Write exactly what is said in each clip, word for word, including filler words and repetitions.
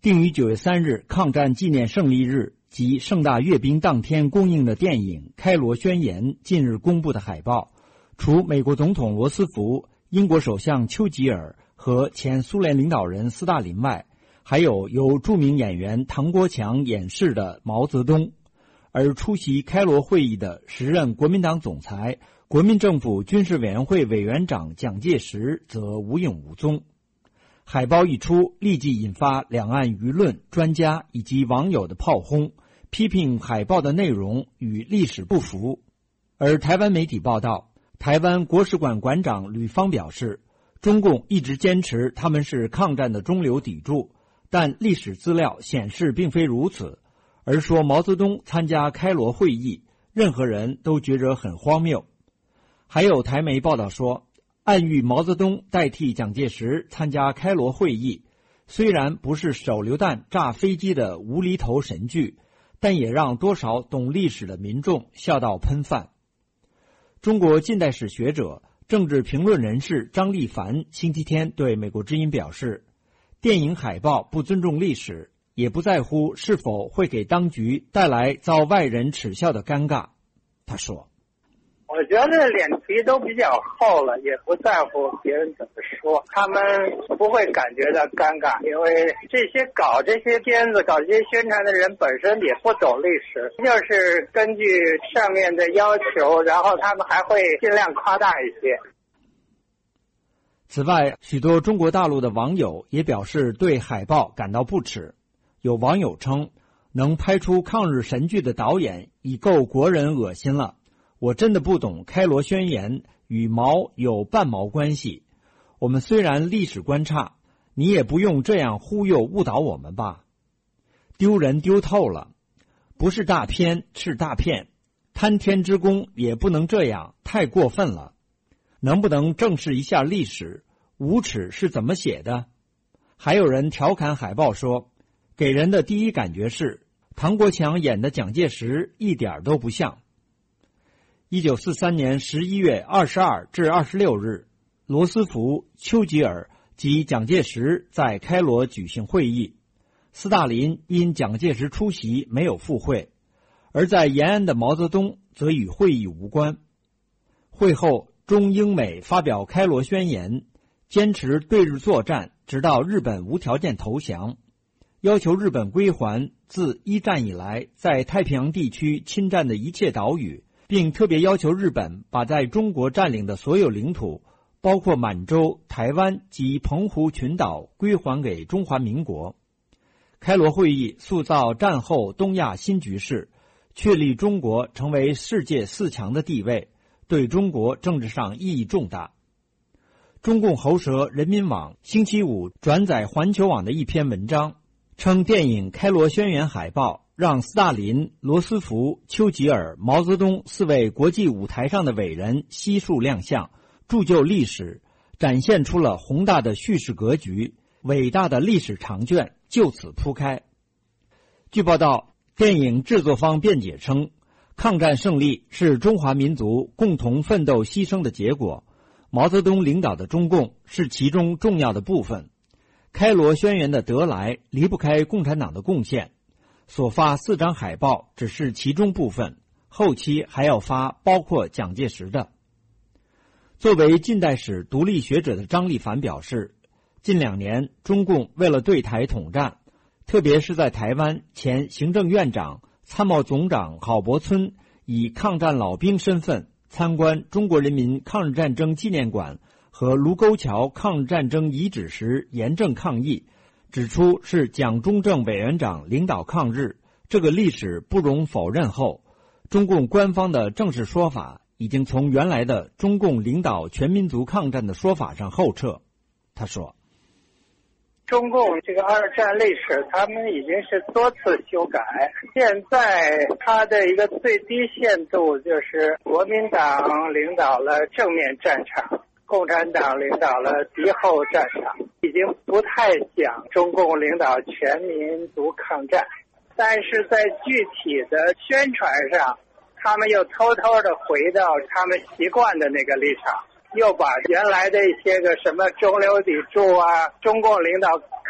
定于九月三日抗战纪念胜利日及盛大阅兵当天公映的电影《开罗宣言》近日公布的海报，除美国总统罗斯福、英国首相丘吉尔和前苏联领导人斯大林外，还有由著名演员唐国强演饰的毛泽东。而出席开罗会议的时任国民党总裁、国民政府军事委员会委员长蒋介石则无影无踪。海报一出，立即引发两岸舆论、专家以及网友的炮轰，批评海报的内容与历史不符。而台湾媒体报道，台湾国史馆馆长吕方表示，中共一直坚持他们是抗战的中流砥柱，但历史资料显示并非如此，而说毛泽东参加开罗会议，任何人都觉得很荒谬。还有台媒报道说，暗喻毛泽东代替蒋介石参加开罗会议，虽然不是手榴弹炸飞机的无厘头神剧，但也让多少懂历史的民众笑到喷饭。中国近代史学者、政治评论人士张立凡星期天对美国之音表示，电影海报不尊重历史，也不在乎是否会给当局带来遭外人耻笑的尴尬。他说， 我觉得脸皮都比较厚了，也不在乎别人怎么说，他们不会感觉到尴尬，因为这些搞这些片子、搞这些宣传的人本身也不懂历史，就是根据上面的要求，然后他们还会尽量夸大一些。 此外，许多中国大陆的网友也表示对海报感到不耻。有网友称，能拍出抗日神剧的导演已够国人恶心了。我真的不懂开罗宣言与毛有半毛关系。我们虽然历史观差，你也不用这样忽悠误导我们吧。丢人丢透了，不是大片是大骗，贪天之功也不能这样，太过分了。能不能正视一下历史？无耻是怎么写的？还有人调侃海报说，给人的第一感觉是唐国强演的蒋介石一点都不像。一九四三年十一月二十二至二十六日，罗斯福、丘吉尔及蒋介石在开罗举行会议，斯大林因蒋介石出席没有赴会，而在延安的毛泽东则与会议无关。会后，中英美发表开罗宣言，坚持对日作战，直到日本无条件投降，要求日本归还自一战以来在太平洋地区侵占的一切岛屿，并特别要求日本把在中国占领的所有领土，包括满洲、台湾及澎湖群岛归还给中华民国。开罗会议塑造战后东亚新局势，确立中国成为世界四强的地位，对中国政治上意义重大。中共喉舌人民网星期五转载环球网的一篇文章，称电影《开罗宣言》海报让斯大林、罗斯福、丘吉尔、毛泽东四位国际舞台上的伟人悉数亮相，铸就历史，展现出了宏大的叙事格局，伟大的历史长卷就此铺开。据报道，电影制作方辩解称，抗战胜利是中华民族共同奋斗牺牲的结果，毛泽东领导的中共是其中重要的部分。开罗宣言的得来离不开共产党的贡献，所发四张海报只是其中部分，后期还要发包括蒋介石的。作为近代史独立学者的张立凡表示，近两年中共为了对台统战，特别是在台湾，前行政院长、参谋总长郝柏村以抗战老兵身份参观中国人民抗日战争纪念馆和卢沟桥抗日战争遗址时严正抗议，指出是蒋中正委员长领导抗日，这个历史不容否认后，中共官方的正式说法已经从原来的中共领导全民族抗战的说法上后撤。他说， 中共这个二战历史他们已经是多次修改，现在它的一个最低限度就是国民党领导了正面战场，共产党领导了敌后战场，已经不太讲中共领导全民族抗战，但是在具体的宣传上，他们又偷偷的回到他们习惯的那个立场，又把原来的一些个什么中流砥柱啊、中共领导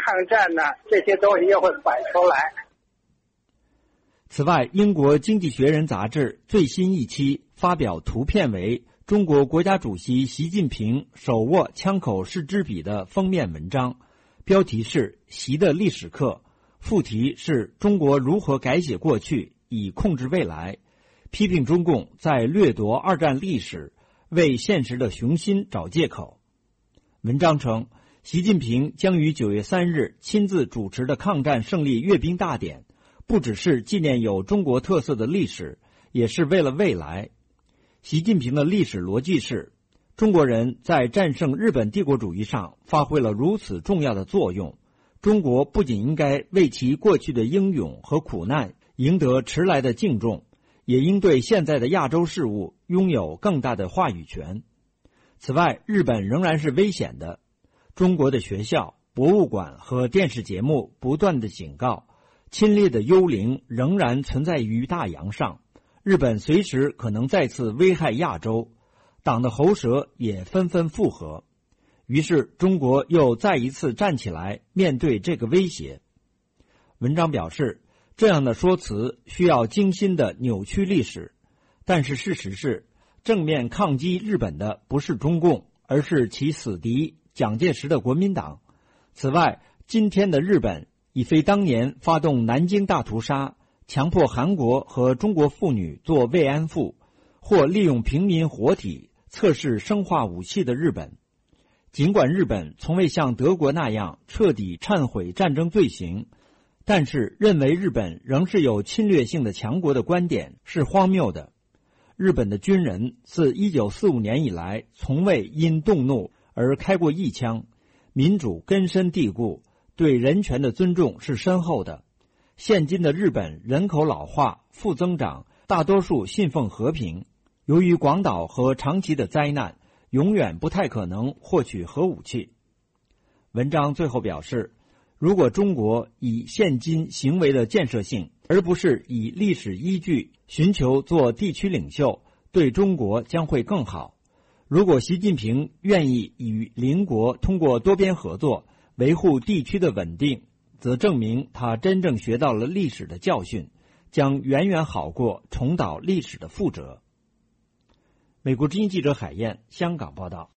抗战呢，这些东西又会摆出来。 此外，英国《经济学人》杂志最新一期发表图片为中国国家主席习近平手握枪口试之笔的封面文章，标题是“习的历史课”，副题是“中国如何改写过去，以控制未来”，批评中共在掠夺二战历史，为现实的雄心找借口。文章称，习近平将于九月三日亲自主持的抗战胜利阅兵大典，不只是纪念有中国特色的历史，也是为了未来。习近平的历史逻辑是，中国人在战胜日本帝国主义上发挥了如此重要的作用，中国不仅应该为其过去的英勇和苦难赢得迟来的敬重，也应对现在的亚洲事务拥有更大的话语权。此外，日本仍然是危险的。中国的学校、博物馆和电视节目不断的警告，侵略的幽灵仍然存在于大洋上，日本随时可能再次危害亚洲，党的喉舌也纷纷附和。于是中国又再一次站起来面对这个威胁。文章表示，这样的说辞需要精心的扭曲历史，但是事实是，正面抗击日本的不是中共，而是其死敌蒋介石的国民党。此外，今天的日本已非当年发动南京大屠杀，强迫韩国和中国妇女做慰安妇，或利用平民活体测试生化武器的日本。尽管日本从未像德国那样彻底忏悔战争罪行，但是认为日本仍是有侵略性的强国的观点是荒谬的。日本的军人自一九四五年以来从未因动怒而开过一枪，民主根深蒂固，对人权的尊重是深厚的。现今的日本人口老化、负增长，大多数信奉和平。由于广岛和长崎的灾难，永远不太可能获取核武器。文章最后表示，如果中国以现今行为的建设性，而不是以历史依据寻求做地区领袖，对中国将会更好。如果习近平愿意与邻国通过多边合作维护地区的稳定，则证明他真正学到了历史的教训，将远远好过重蹈历史的覆辙。美国之音记者海燕，香港报道。